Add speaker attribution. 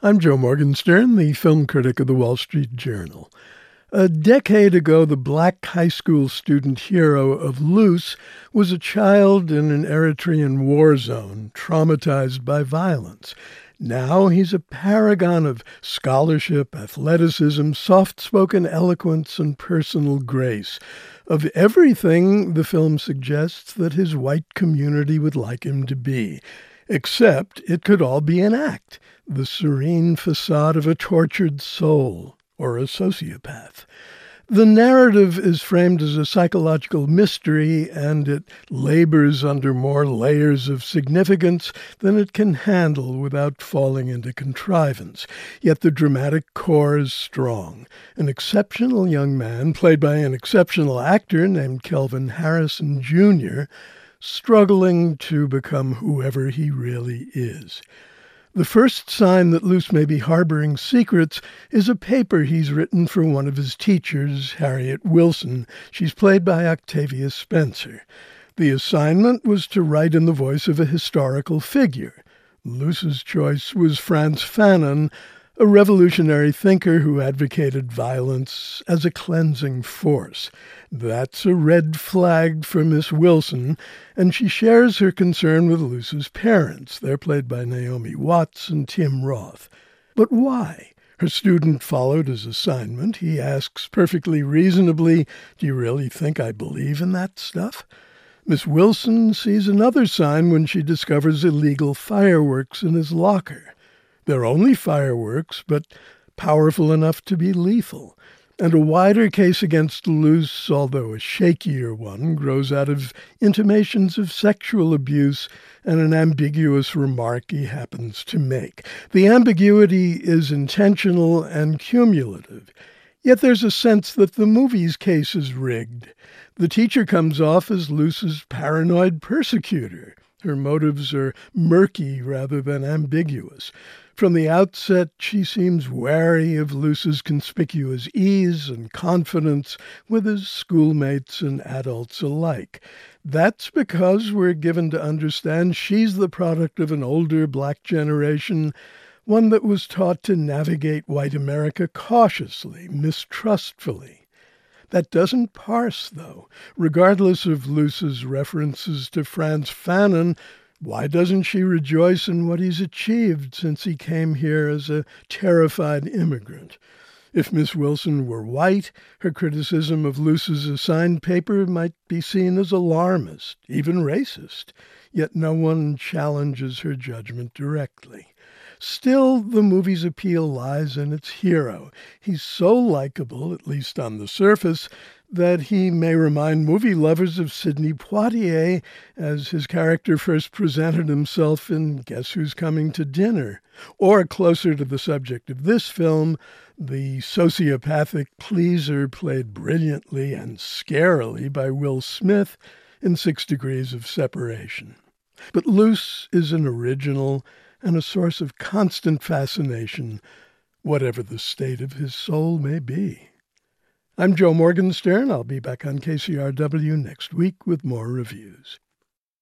Speaker 1: I'm Joe Morgenstern, the film critic of the Wall Street Journal. A decade ago, the black high school student hero of Luce was a child in an Eritrean war zone, traumatized by violence. Now he's a paragon of scholarship, athleticism, soft-spoken eloquence, and personal grace. Of everything the film suggests that his white community would like him to be. Except it could all be an act, the serene facade of a tortured soul or a sociopath. The narrative is framed as a psychological mystery, and it labors under more layers of significance than it can handle without falling into contrivance. Yet the dramatic core is strong. An exceptional young man, played by an exceptional actor named Kelvin Harrison Jr., struggling to become whoever he really is. The first sign that Luce may be harboring secrets is a paper he's written for one of his teachers, Harriet Wilson. She's played by Octavia Spencer. The assignment was to write in the voice of a historical figure. Luce's choice was Frantz Fanon, a revolutionary thinker who advocated violence as a cleansing force. That's a red flag for Miss Wilson, and she shares her concern with Luce's parents. They're played by Naomi Watts and Tim Roth. But why? Her student followed his assignment. He asks perfectly reasonably, "Do you really think I believe in that stuff?" Miss Wilson sees another sign when she discovers illegal fireworks in his locker. They're only fireworks, but powerful enough to be lethal. And a wider case against Luce, although a shakier one, grows out of intimations of sexual abuse and an ambiguous remark he happens to make. The ambiguity is intentional and cumulative. Yet there's a sense that the movie's case is rigged. The teacher comes off as Luce's paranoid persecutor. Her motives are murky rather than ambiguous. From the outset, she seems wary of Luce's conspicuous ease and confidence with his schoolmates and adults alike. That's because we're given to understand she's the product of an older black generation, one that was taught to navigate white America cautiously, mistrustfully. That doesn't parse, though. Regardless of Luce's references to Frantz Fanon, why doesn't she rejoice in what he's achieved since he came here as a terrified immigrant? If Miss Wilson were white, her criticism of Luce's assigned paper might be seen as alarmist, even racist. Yet no one challenges her judgment directly. Still, the movie's appeal lies in its hero. He's so likable, at least on the surface, that he may remind movie lovers of Sidney Poitier as his character first presented himself in Guess Who's Coming to Dinner, or closer to the subject of this film, the sociopathic pleaser played brilliantly and scarily by Will Smith in 6 Degrees of Separation. But Luce is an original and a source of constant fascination, whatever the state of his soul may be. I'm Joe Morgenstern. I'll be back on KCRW next week with more reviews.